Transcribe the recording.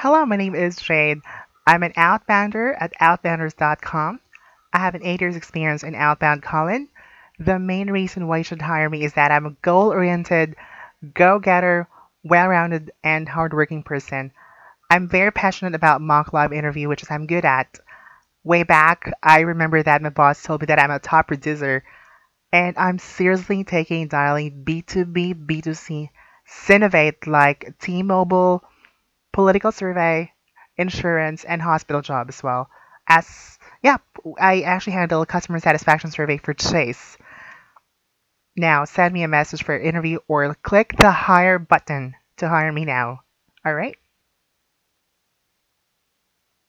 Hello, my name is Jade. I'm an outbounder at outbounders.com. I have an 8 years experience in outbound calling. The main reason why you should hire me is that I'm a goal-oriented, go-getter, well-rounded, and hardworking person. I'm very passionate about mock live interview, which is I'm good at. Way back, I remember that my boss told me that I'm a top producer, and I'm seriously taking dialing B2B, B2C, Synovate like T-Mobile, political survey, insurance, and hospital job as well. As yeah, I actually handle a customer satisfaction survey for Chase. Now send me a message for an interview or click the hire button to hire me now. All right.